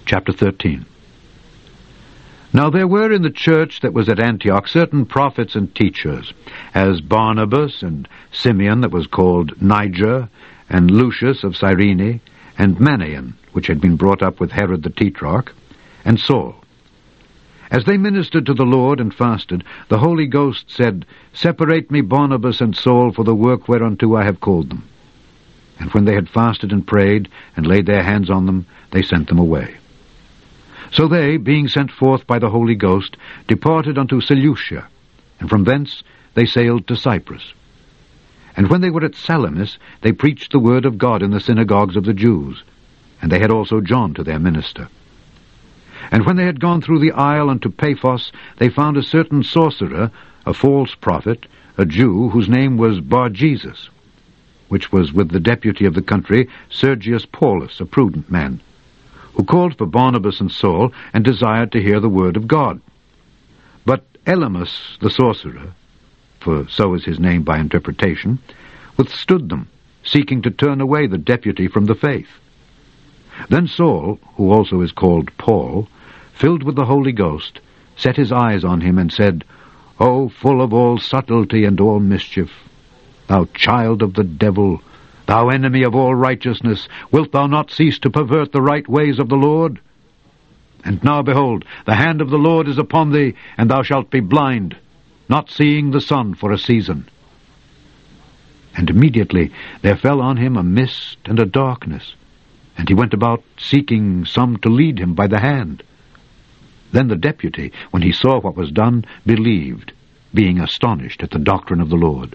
Chapter 13. Now there were in the church that was at Antioch certain prophets and teachers, as Barnabas, and Simeon that was called Niger, and Lucius of Cyrene, and Manaen, which had been brought up with Herod the Tetrarch, and Saul. As they ministered to the Lord and fasted, the Holy Ghost said, Separate me Barnabas and Saul for the work whereunto I have called them. And when they had fasted and prayed, and laid their hands on them, they sent them away. So they, being sent forth by the Holy Ghost, departed unto Seleucia, and from thence they sailed to Cyprus. And when they were at Salamis, they preached the word of God in the synagogues of the Jews, and they had also John to their minister. And when they had gone through the isle unto Paphos, they found a certain sorcerer, a false prophet, a Jew, whose name was Bar-Jesus, which was with the deputy of the country, Sergius Paulus, a prudent man, who called for Barnabas and Saul, and desired to hear the word of God. But Elymas the sorcerer, for so is his name by interpretation, withstood them, seeking to turn away the deputy from the faith. Then Saul, who also is called Paul, filled with the Holy Ghost, set his eyes on him, and said, O full of all subtlety and all mischief, thou child of the devil, thou enemy of all righteousness, wilt thou not cease to pervert the right ways of the Lord? And now, behold, the hand of the Lord is upon thee, and thou shalt be blind, not seeing the sun for a season. And immediately there fell on him a mist and a darkness, and he went about seeking some to lead him by the hand. Then the deputy, when he saw what was done, believed, being astonished at the doctrine of the Lord.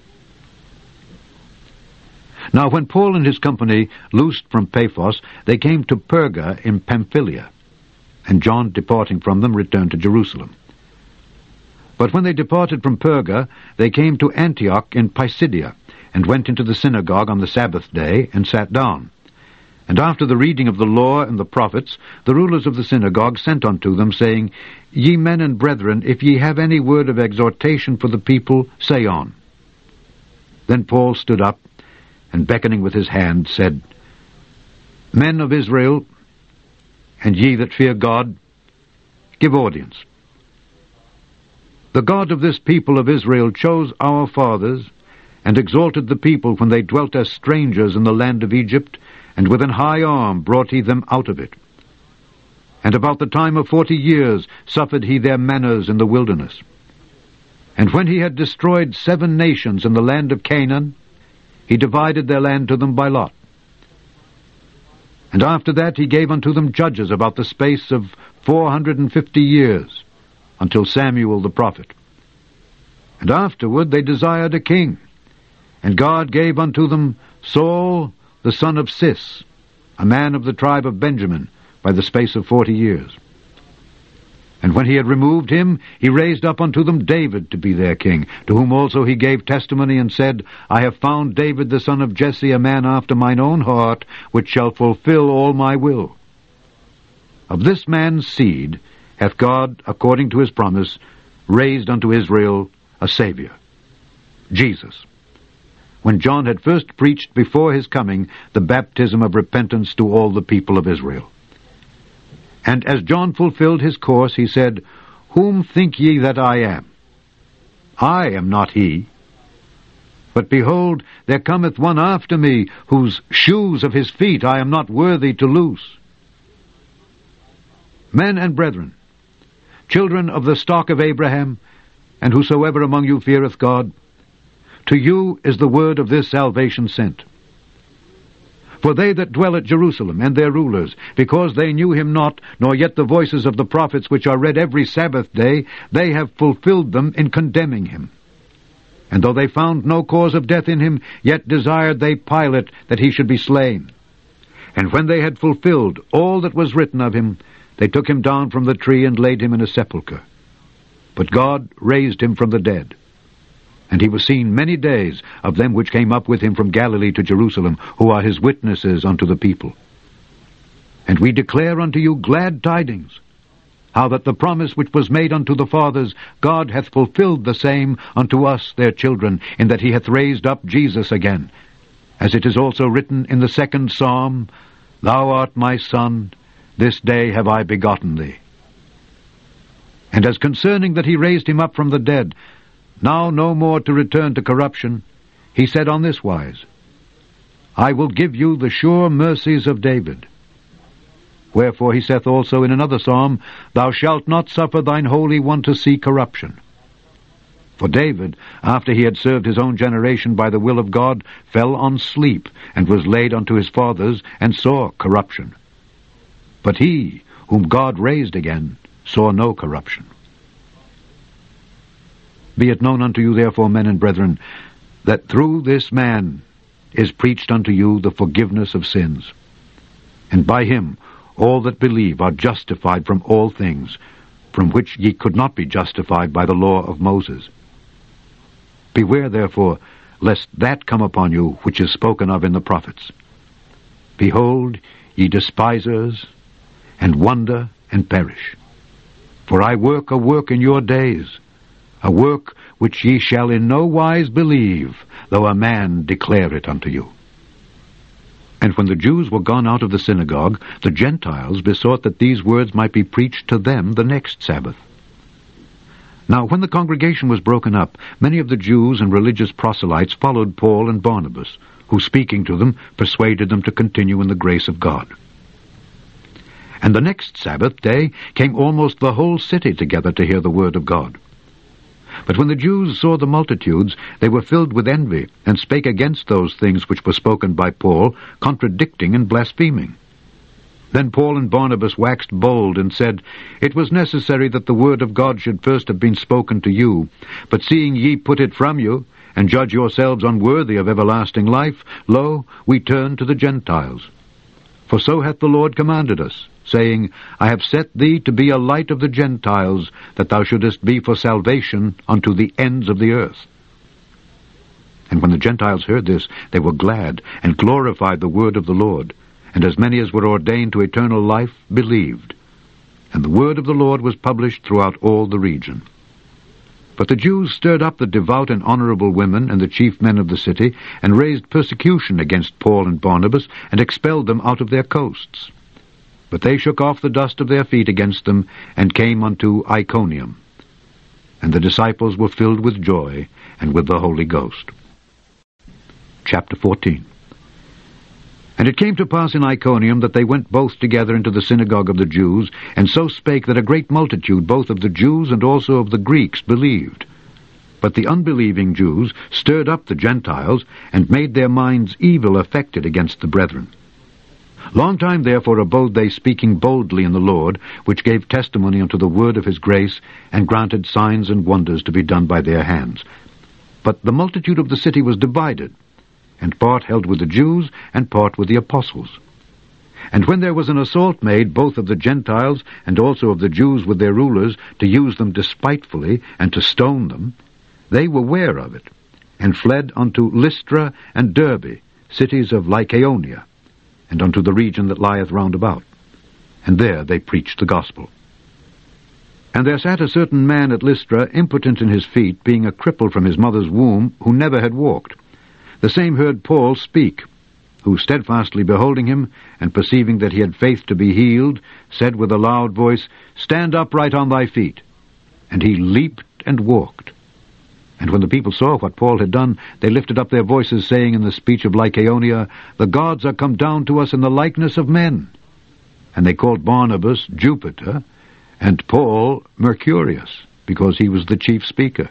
Now when Paul and his company loosed from Paphos, they came to Perga in Pamphylia, and John, departing from them, returned to Jerusalem. But when they departed from Perga, they came to Antioch in Pisidia, and went into the synagogue on the Sabbath day, and sat down. And after the reading of the law and the prophets, the rulers of the synagogue sent unto them, saying, Ye men and brethren, if ye have any word of exhortation for the people, say on. Then Paul stood up, and beckoning with his hand, said, Men of Israel, and ye that fear God, give audience. The God of this people of Israel chose our fathers, and exalted the people when they dwelt as strangers in the land of Egypt, and with an high arm brought he them out of it. And about the time of 40 years suffered he their manners in the wilderness. And when he had destroyed 7 nations in the land of Canaan, he divided their land to them by lot. And after that he gave unto them judges about the space of 450 years, until Samuel the prophet. And afterward they desired a king, and God gave unto them Saul the son of Cis, a man of the tribe of Benjamin, by the space of 40 years. And when he had removed him, he raised up unto them David to be their king, to whom also he gave testimony, and said, I have found David the son of Jesse, a man after mine own heart, which shall fulfill all my will. Of this man's seed hath God, according to his promise, raised unto Israel a Saviour, Jesus, when John had first preached before his coming the baptism of repentance to all the people of Israel. And as John fulfilled his course, he said, Whom think ye that I am? I am not he. But behold, there cometh one after me, whose shoes of his feet I am not worthy to loose. Men and brethren, children of the stock of Abraham, and whosoever among you feareth God, to you is the word of this salvation sent. For they that dwell at Jerusalem, and their rulers, because they knew him not, nor yet the voices of the prophets which are read every Sabbath day, they have fulfilled them in condemning him. And though they found no cause of death in him, yet desired they Pilate that he should be slain. And when they had fulfilled all that was written of him, they took him down from the tree, and laid him in a sepulchre. But God raised him from the dead. And he was seen many days of them which came up with him from Galilee to Jerusalem, who are his witnesses unto the people. And we declare unto you glad tidings, how that the promise which was made unto the fathers, God hath fulfilled the same unto us their children, in that he hath raised up Jesus again. As it is also written in the 2nd Psalm, Thou art my Son, this day have I begotten thee. And as concerning that he raised him up from the dead, now no more to return to corruption, he said on this wise, I will give you the sure mercies of David. Wherefore he saith also in another psalm, Thou shalt not suffer thine Holy One to see corruption. For David, after he had served his own generation by the will of God, fell on sleep, and was laid unto his fathers, and saw corruption. But he, whom God raised again, saw no corruption. Be it known unto you therefore, men and brethren, that through this man is preached unto you the forgiveness of sins. And by him all that believe are justified from all things, from which ye could not be justified by the law of Moses. Beware therefore, lest that come upon you which is spoken of in the prophets. Behold, ye despisers, and wonder, and perish. For I work a work in your days, a work which ye shall in no wise believe, though a man declare it unto you. And when the Jews were gone out of the synagogue, the Gentiles besought that these words might be preached to them the next Sabbath. Now when the congregation was broken up, many of the Jews and religious proselytes followed Paul and Barnabas, who speaking to them persuaded them to continue in the grace of God. And the next Sabbath day came almost the whole city together to hear the word of God. But when the Jews saw the multitudes, they were filled with envy, and spake against those things which were spoken by Paul, contradicting and blaspheming. Then Paul and Barnabas waxed bold, and said, It was necessary that the word of God should first have been spoken to you, but seeing ye put it from you, and judge yourselves unworthy of everlasting life, lo, we turn to the Gentiles. For so hath the Lord commanded us, saying, I have set thee to be a light of the Gentiles, that thou shouldest be for salvation unto the ends of the earth. And when the Gentiles heard this, they were glad, and glorified the word of the Lord. And as many as were ordained to eternal life believed. And the word of the Lord was published throughout all the region. But the Jews stirred up the devout and honorable women and the chief men of the city, and raised persecution against Paul and Barnabas, and expelled them out of their coasts. But they shook off the dust of their feet against them, and came unto Iconium. And the disciples were filled with joy, and with the Holy Ghost. Chapter 14. And it came to pass in Iconium that they went both together into the synagogue of the Jews, and so spake that a great multitude both of the Jews and also of the Greeks believed. But the unbelieving Jews stirred up the Gentiles, and made their minds evil affected against the brethren. Long time therefore abode they, speaking boldly in the Lord, which gave testimony unto the word of his grace, and granted signs and wonders to be done by their hands. But the multitude of the city was divided, and part held with the Jews, and part with the apostles. And when there was an assault made, both of the Gentiles, and also of the Jews with their rulers, to use them despitefully, and to stone them, they were ware of it, and fled unto Lystra and Derbe, cities of Lycaonia, and unto the region that lieth round about. And there they preached the gospel. And there sat a certain man at Lystra, impotent in his feet, being a cripple from his mother's womb, who never had walked. The same heard Paul speak, who steadfastly beholding him, and perceiving that he had faith to be healed, said with a loud voice, Stand upright on thy feet. And he leaped and walked. And when the people saw what Paul had done, they lifted up their voices, saying in the speech of Lycaonia, The gods are come down to us in the likeness of men. And they called Barnabas Jupiter, and Paul Mercurius, because he was the chief speaker.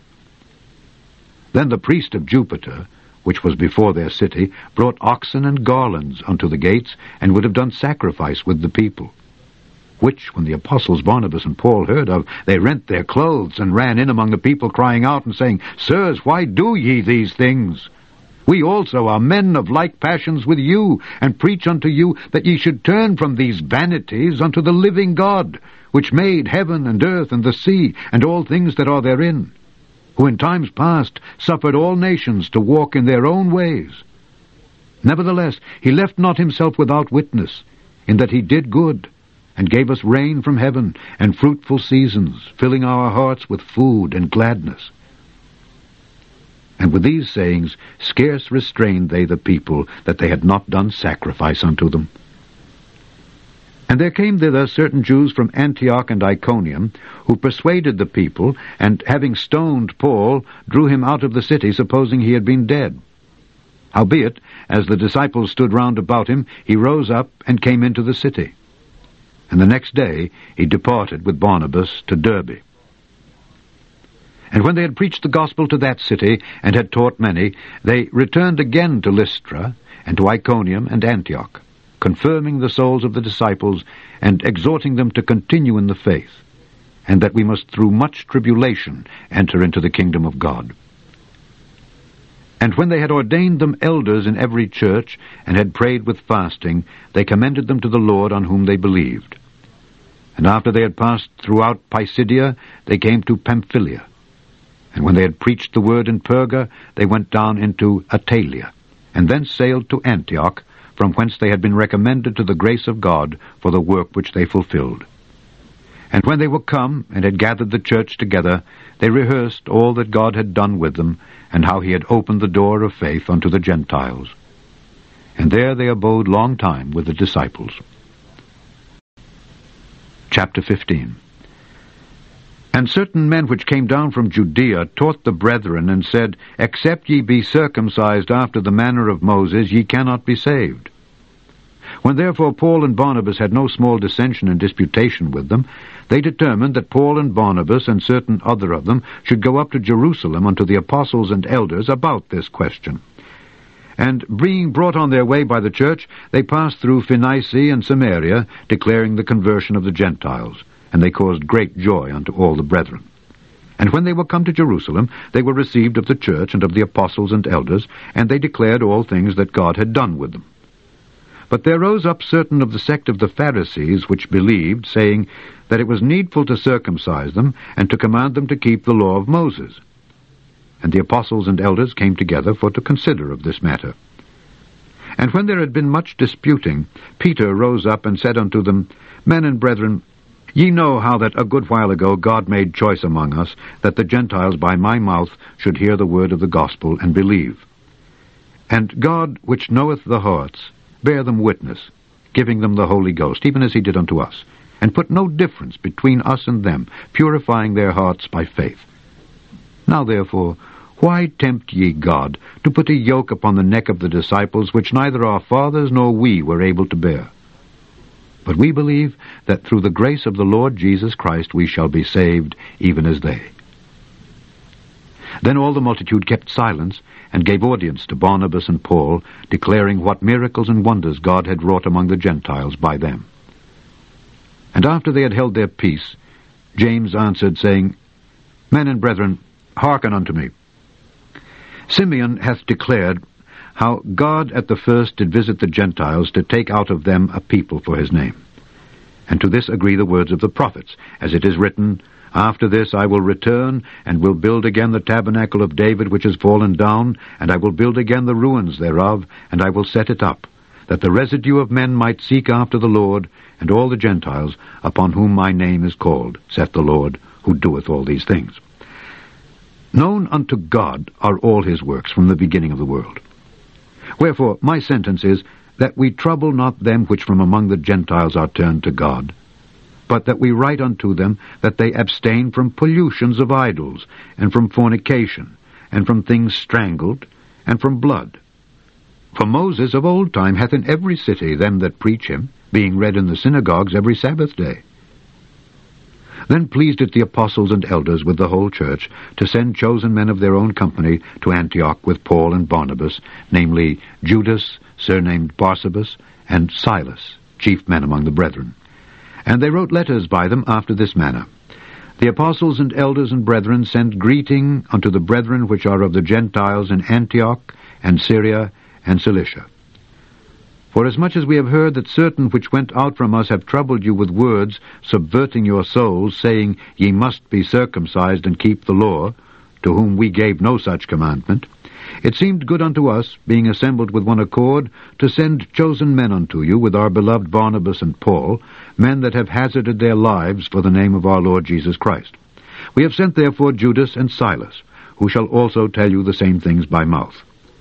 Then the priest of Jupiter, which was before their city, brought oxen and garlands unto the gates, and would have done sacrifice with the people. Which, when the apostles Barnabas and Paul heard of, they rent their clothes, and ran in among the people, crying out, and saying, Sirs, why do ye these things? We also are men of like passions with you, and preach unto you that ye should turn from these vanities unto the living God, which made heaven and earth and the sea, and all things that are therein, who in times past suffered all nations to walk in their own ways. Nevertheless, he left not himself without witness, in that he did good, and gave us rain from heaven, and fruitful seasons, filling our hearts with food and gladness. And with these sayings scarce restrained they the people, that they had not done sacrifice unto them. And there came thither certain Jews from Antioch and Iconium, who persuaded the people, and having stoned Paul, drew him out of the city, supposing he had been dead. Howbeit, as the disciples stood round about him, he rose up and came into the city. And the next day he departed with Barnabas to Derbe. And when they had preached the gospel to that city, and had taught many, they returned again to Lystra, and to Iconium and Antioch, confirming the souls of the disciples, and exhorting them to continue in the faith, and that we must through much tribulation enter into the kingdom of God. And when they had ordained them elders in every church, and had prayed with fasting, they commended them to the Lord on whom they believed. And after they had passed throughout Pisidia, they came to Pamphylia. And when they had preached the word in Perga, they went down into Attalia, and thence sailed to Antioch, from whence they had been recommended to the grace of God for the work which they fulfilled. And when they were come, and had gathered the church together, they rehearsed all that God had done with them, and how he had opened the door of faith unto the Gentiles. And there they abode long time with the disciples. Chapter 15. And certain men which came down from Judea taught the brethren, and said, Except ye be circumcised after the manner of Moses, ye cannot be saved. When therefore Paul and Barnabas had no small dissension and disputation with them, they determined that Paul and Barnabas and certain other of them should go up to Jerusalem unto the apostles and elders about this question. And being brought on their way by the church, they passed through Phoenicia and Samaria, declaring the conversion of the Gentiles. And they caused great joy unto all the brethren. And when they were come to Jerusalem, they were received of the church and of the apostles and elders, and they declared all things that God had done with them. But there rose up certain of the sect of the Pharisees which believed, saying that it was needful to circumcise them, and to command them to keep the law of Moses. And the apostles and elders came together for to consider of this matter. And when there had been much disputing, Peter rose up and said unto them, Men and brethren, ye know how that a good while ago God made choice among us, that the Gentiles by my mouth should hear the word of the gospel and believe. And God, which knoweth the hearts, bare them witness, giving them the Holy Ghost, even as he did unto us, and put no difference between us and them, purifying their hearts by faith. Now therefore, why tempt ye God to put a yoke upon the neck of the disciples, which neither our fathers nor we were able to bear? But we believe that through the grace of the Lord Jesus Christ we shall be saved, even as they. Then all the multitude kept silence, and gave audience to Barnabas and Paul, declaring what miracles and wonders God had wrought among the Gentiles by them. And after they had held their peace, James answered, saying, Men and brethren, hearken unto me. Simeon hath declared how God at the first did visit the Gentiles to take out of them a people for his name. And to this agree the words of the prophets, as it is written, After this I will return, and will build again the tabernacle of David which is fallen down, and I will build again the ruins thereof, and I will set it up, that the residue of men might seek after the Lord, and all the Gentiles, upon whom my name is called, saith the Lord, who doeth all these things. Known unto God are all his works from the beginning of the world. Wherefore my sentence is, that we trouble not them which from among the Gentiles are turned to God, but that we write unto them that they abstain from pollutions of idols, and from fornication, and from things strangled, and from blood. For Moses of old time hath in every city them that preach him, being read in the synagogues every Sabbath day. Then pleased it the apostles and elders with the whole church to send chosen men of their own company to Antioch with Paul and Barnabas, namely Judas, surnamed Barsabas, and Silas, chief men among the brethren. And they wrote letters by them after this manner. The apostles and elders and brethren send greeting unto the brethren which are of the Gentiles in Antioch and Syria and Cilicia. Forasmuch as we have heard that certain which went out from us have troubled you with words, subverting your souls, saying, Ye must be circumcised and keep the law, to whom we gave no such commandment, it seemed good unto us, being assembled with one accord, to send chosen men unto you, with our beloved Barnabas and Paul, men that have hazarded their lives for the name of our Lord Jesus Christ. We have sent therefore Judas and Silas, who shall also tell you the same things by mouth.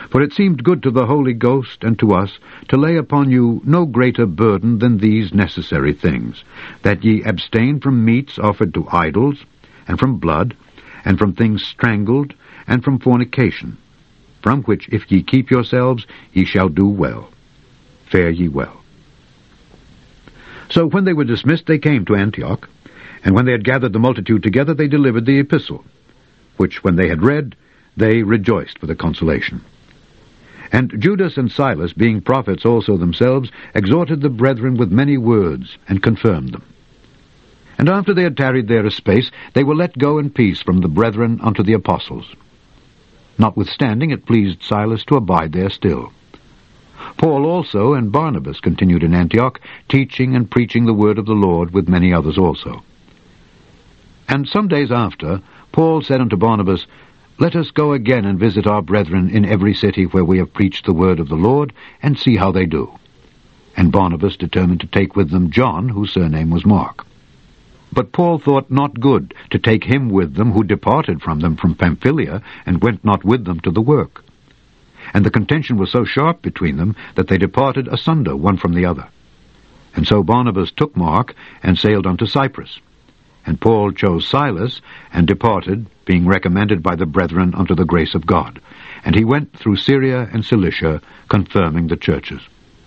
For it seemed good to the Holy Ghost and to us to lay upon you no greater burden than these necessary things, that ye abstain from meats offered to idols, and from blood, and from things strangled, and from fornication, from which if ye keep yourselves, ye shall do well. Fare ye well. So when they were dismissed, they came to Antioch, and when they had gathered the multitude together, they delivered the epistle, which when they had read, they rejoiced for the consolation. And Judas and Silas, being prophets also themselves, exhorted the brethren with many words, and confirmed them. And after they had tarried there a space, they were let go in peace from the brethren unto the apostles. Notwithstanding, it pleased Silas to abide there still. Paul also and Barnabas continued in Antioch, teaching and preaching the word of the Lord with many others also. And some days after, Paul said unto Barnabas, Let us go again and visit our brethren in every city where we have preached the word of the Lord, and see how they do. And Barnabas determined to take with them John, whose surname was Mark. But Paul thought not good to take him with them who departed from them from Pamphylia, and went not with them to the work. And the contention was so sharp between them that they departed asunder one from the other. And so Barnabas took Mark, and sailed unto Cyprus. And Paul chose Silas, and departed, being recommended by the brethren unto the grace of God. And he went through Syria and Cilicia, confirming the churches.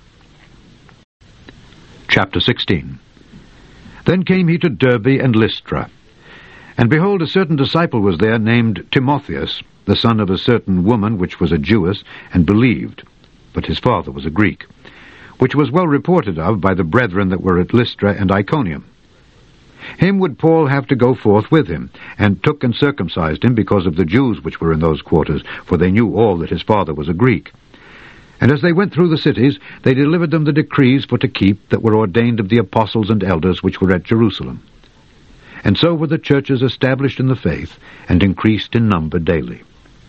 Chapter 16. Then came he to Derbe and Lystra. And behold, a certain disciple was there, named Timotheus, the son of a certain woman which was a Jewess, and believed, but his father was a Greek, which was well reported of by the brethren that were at Lystra and Iconium. Him would Paul have to go forth with him, and took and circumcised him because of the Jews which were in those quarters, for they knew all that his father was a Greek. And as they went through the cities, they delivered them the decrees for to keep that were ordained of the apostles and elders which were at Jerusalem. And so were the churches established in the faith, and increased in number daily.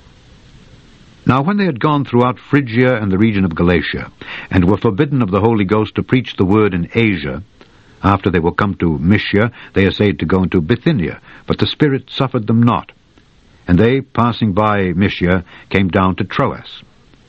Now when they had gone throughout Phrygia and the region of Galatia, and were forbidden of the Holy Ghost to preach the word in Asia, after they were come to Mysia, they essayed to go into Bithynia, but the Spirit suffered them not. And they, passing by Mysia, came down to Troas.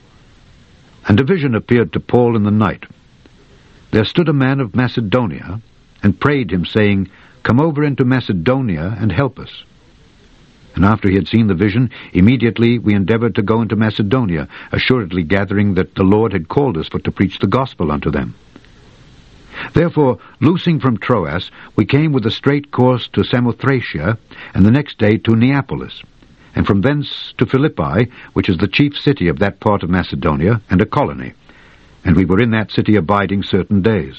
And a vision appeared to Paul in the night. There stood a man of Macedonia, and prayed him, saying, Come over into Macedonia, and help us. And after he had seen the vision, immediately we endeavored to go into Macedonia, assuredly gathering that the Lord had called us for to preach the gospel unto them. Therefore, loosing from Troas, we came with a straight course to Samothracia, and the next day to Neapolis, and from thence to Philippi, which is the chief city of that part of Macedonia, and a colony. And we were in that city abiding certain days.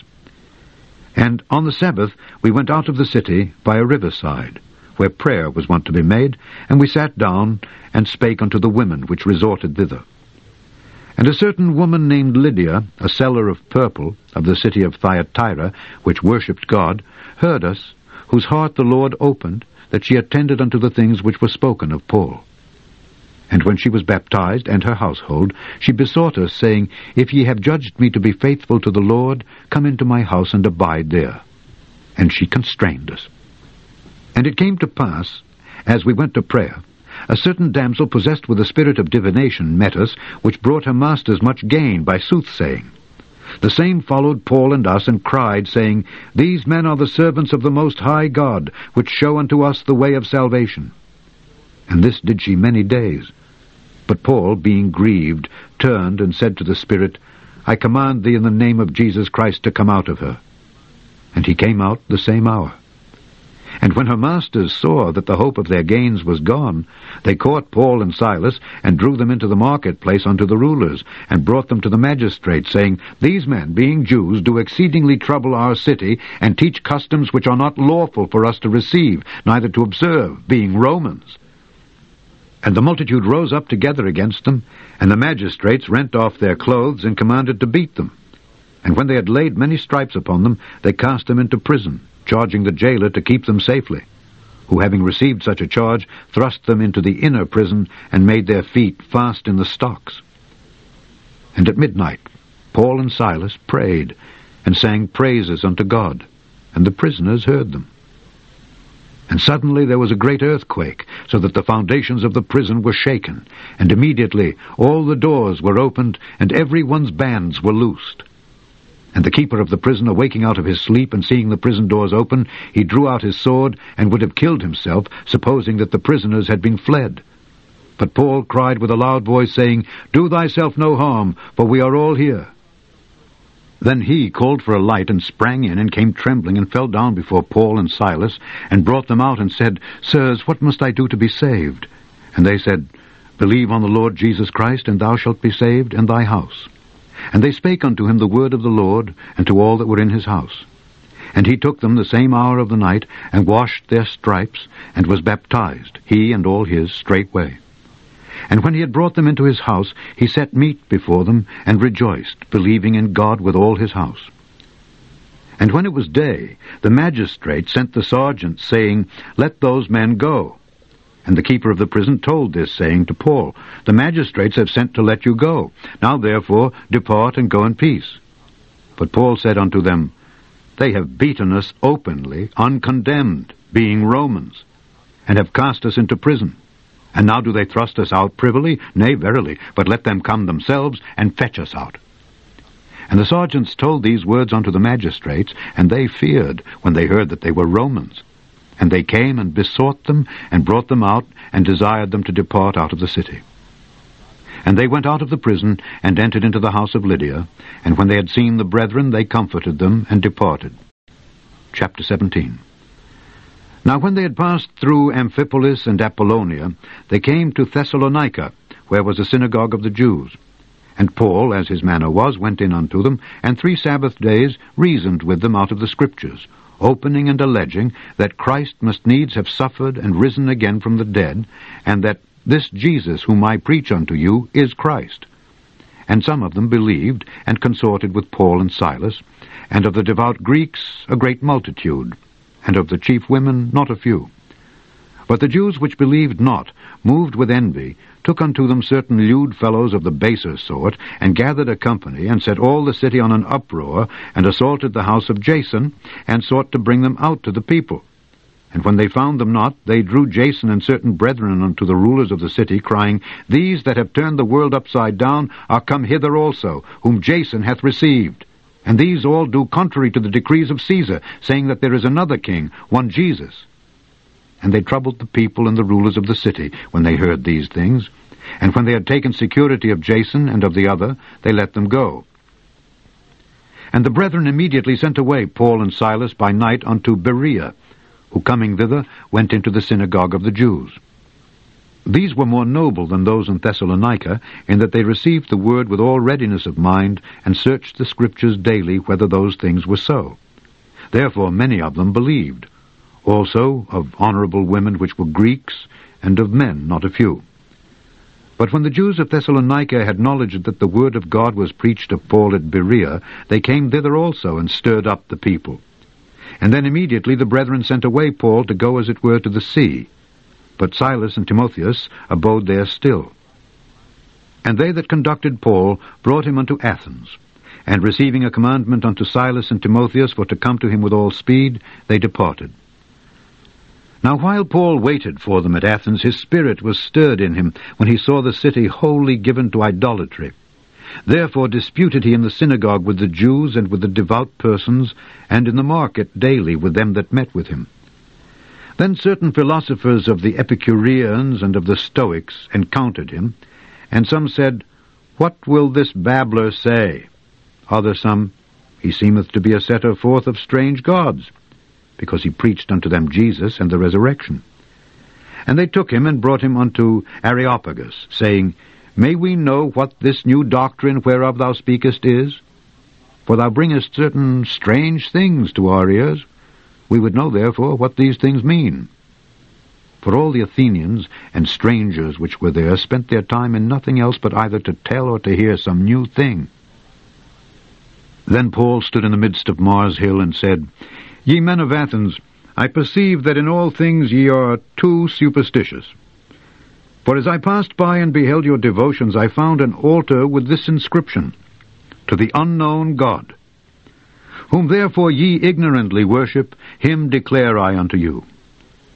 And on the Sabbath we went out of the city by a riverside, where prayer was wont to be made, and we sat down, and spake unto the women which resorted thither. And a certain woman named Lydia, a seller of purple, of the city of Thyatira, which worshipped God, heard us, whose heart the Lord opened, that she attended unto the things which were spoken of Paul. And when she was baptized, and her household, she besought us, saying, If ye have judged me to be faithful to the Lord, come into my house and abide there. And she constrained us. And it came to pass, as we went to prayer, a certain damsel possessed with a spirit of divination met us, which brought her masters much gain by soothsaying. The same followed Paul and us, and cried, saying, These men are the servants of the Most High God, which show unto us the way of salvation. And this did she many days. But Paul, being grieved, turned and said to the spirit, I command thee in the name of Jesus Christ to come out of her. And he came out the same hour. And when her masters saw that the hope of their gains was gone, they caught Paul and Silas, and drew them into the marketplace unto the rulers, and brought them to the magistrates, saying, These men, being Jews, do exceedingly trouble our city, and teach customs which are not lawful for us to receive, neither to observe, being Romans. And the multitude rose up together against them, and the magistrates rent off their clothes, and commanded to beat them. And when they had laid many stripes upon them, they cast them into prison, charging the jailer to keep them safely, who, having received such a charge, thrust them into the inner prison, and made their feet fast in the stocks. And at midnight Paul and Silas prayed, and sang praises unto God, and the prisoners heard them. And suddenly there was a great earthquake, so that the foundations of the prison were shaken, and immediately all the doors were opened, and every one's bands were loosed. And the keeper of the prison, awaking out of his sleep, and seeing the prison doors open, he drew out his sword, and would have killed himself, supposing that the prisoners had been fled. But Paul cried with a loud voice, saying, Do thyself no harm, for we are all here. Then he called for a light, and sprang in, and came trembling, and fell down before Paul and Silas, and brought them out, and said, Sirs, what must I do to be saved? And they said, Believe on the Lord Jesus Christ, and thou shalt be saved, and thy house. And they spake unto him the word of the Lord, and to all that were in his house. And he took them the same hour of the night, and washed their stripes, and was baptized, he and all his, straightway. And when he had brought them into his house, he set meat before them, and rejoiced, believing in God with all his house. And when it was day, the magistrate sent the sergeants, saying, Let those men go. And the keeper of the prison told this, saying to Paul, The magistrates have sent to let you go. Now therefore depart and go in peace. But Paul said unto them, They have beaten us openly, uncondemned, being Romans, and have cast us into prison. And now do they thrust us out privily? Nay, verily, but let them come themselves, and fetch us out. And the sergeants told these words unto the magistrates, and they feared when they heard that they were Romans. And they came and besought them, and brought them out, and desired them to depart out of the city. And they went out of the prison, and entered into the house of Lydia, and when they had seen the brethren, they comforted them, and departed. Chapter 17. Now when they had passed through Amphipolis and Apollonia, they came to Thessalonica, where was a synagogue of the Jews. And Paul, as his manner was, went in unto them, and 3 Sabbath days reasoned with them out of the Scriptures, opening and alleging that Christ must needs have suffered and risen again from the dead, and that this Jesus whom I preach unto you is Christ. And some of them believed, and consorted with Paul and Silas, and of the devout Greeks a great multitude, and of the chief women not a few. But the Jews which believed not, moved with envy, took unto them certain lewd fellows of the baser sort, and gathered a company, and set all the city on an uproar, and assaulted the house of Jason, and sought to bring them out to the people. And when they found them not, they drew Jason and certain brethren unto the rulers of the city, crying, These that have turned the world upside down are come hither also, whom Jason hath received. And these all do contrary to the decrees of Caesar, saying that there is another king, one Jesus. And they troubled the people and the rulers of the city when they heard these things. And when they had taken security of Jason and of the other, they let them go. And the brethren immediately sent away Paul and Silas by night unto Berea, who coming thither went into the synagogue of the Jews. These were more noble than those in Thessalonica, in that they received the word with all readiness of mind, and searched the Scriptures daily whether those things were so. Therefore many of them believed, also of honorable women which were Greeks, and of men not a few. But when the Jews of Thessalonica had knowledge that the word of God was preached of Paul at Berea, they came thither also, and stirred up the people. And then immediately the brethren sent away Paul to go as it were to the sea, but Silas and Timotheus abode there still. And they that conducted Paul brought him unto Athens, and receiving a commandment unto Silas and Timotheus for to come to him with all speed, they departed. Now while Paul waited for them at Athens, his spirit was stirred in him when he saw the city wholly given to idolatry. Therefore disputed he in the synagogue with the Jews and with the devout persons, and in the market daily with them that met with him. Then certain philosophers of the Epicureans and of the Stoics encountered him, and some said, What will this babbler say? Other some, He seemeth to be a setter forth of strange gods, because he preached unto them Jesus and the resurrection. And they took him and brought him unto Areopagus, saying, May we know what this new doctrine whereof thou speakest is? For thou bringest certain strange things to our ears. We would know, therefore, what these things mean. For all the Athenians and strangers which were there spent their time in nothing else but either to tell or to hear some new thing. Then Paul stood in the midst of Mars Hill and said, Ye men of Athens, I perceive that in all things ye are too superstitious. For as I passed by and beheld your devotions, I found an altar with this inscription, To the unknown God. Whom therefore ye ignorantly worship, him declare I unto you.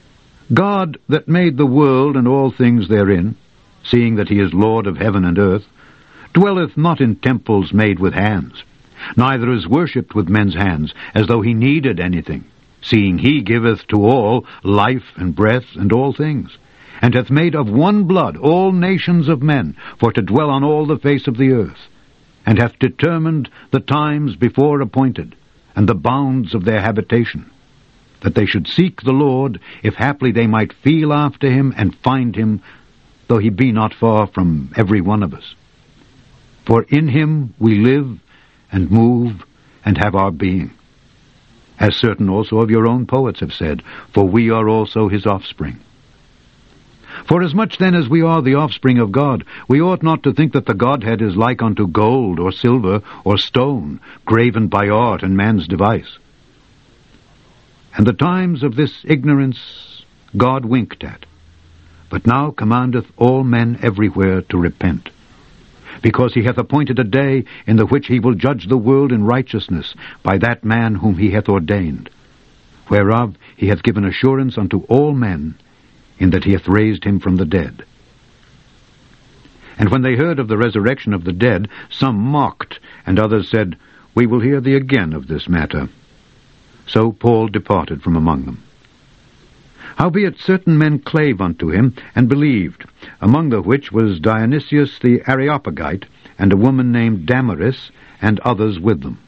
God that made the world and all things therein, seeing that he is Lord of heaven and earth, dwelleth not in temples made with hands, neither is worshipped with men's hands, as though he needed anything, seeing he giveth to all life and breath and all things, and hath made of one blood all nations of men, for to dwell on all the face of the earth, and hath determined the times before appointed, and the bounds of their habitation, that they should seek the Lord, if haply they might feel after him and find him, though he be not far from every one of us. For in him we live and move and have our being. As certain also of your own poets have said, for we are also his offspring. Forasmuch then as we are the offspring of God, we ought not to think that the Godhead is like unto gold or silver or stone, graven by art and man's device. And the times of this ignorance God winked at, but now commandeth all men everywhere to repent, because he hath appointed a day in the which he will judge the world in righteousness by that man whom he hath ordained, whereof he hath given assurance unto all men, in that he hath raised him from the dead. And when they heard of the resurrection of the dead, some mocked, and others said, We will hear thee again of this matter. So Paul departed from among them. Howbeit certain men clave unto him, and believed, among the which was Dionysius the Areopagite, and a woman named Damaris, and others with them.